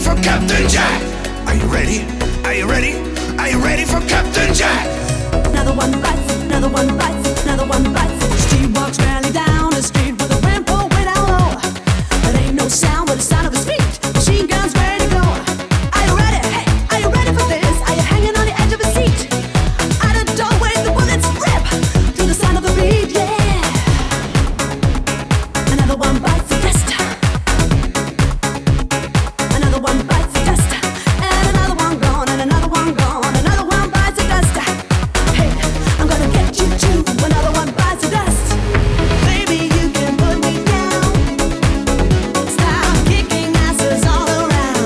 for Captain Jack? Are you ready? Are you ready? Are you ready for Captain Jack? Another one bites, another one bites, another one bites. She walks rarely down the street with a ramp way down low. There ain't no sound but the sound of his feet. Machine guns ready to go. Are you ready? Hey, are you ready for this? Are you hanging on the edge of a seat? Out of the doorway the bullets rip through the sound of the beat. Yeah. Another one bites the dust. Another one bites the dust. And another one gone, and another one gone. Another one bites the dust. Hey, I'm gonna get you too. Another one bites the dust. Baby, you can put me down. Stop kicking asses all around.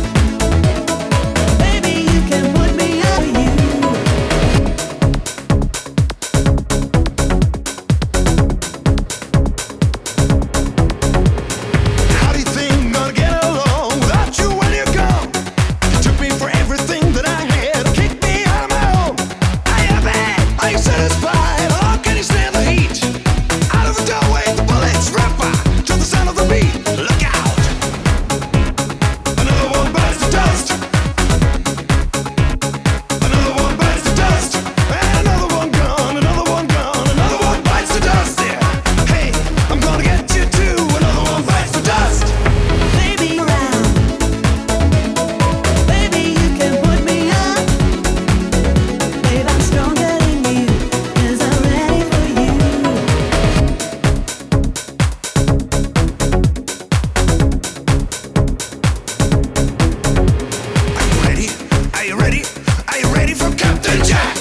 Baby, you can put me up you. How do you think I'm gonna get along without you when you come? You took me for everything that I had, kicked me out of my home. Are you bad? Are you satisfied? Or can you stand the heat? Out of the doorway, the bullets rip to the sound of the beat. Look out! Another one bites the dust. Another one bites the dust. And another one gone, another one gone, another one bites the dust. Yeah. Hey, I'm gonna get you too. Another one bites the dust. Baby, around. Baby, you can put me up. Babe, I'm stronger than you, 'cause I'm ready for you. Are you ready? Are you ready? Are you ready for Captain Jack?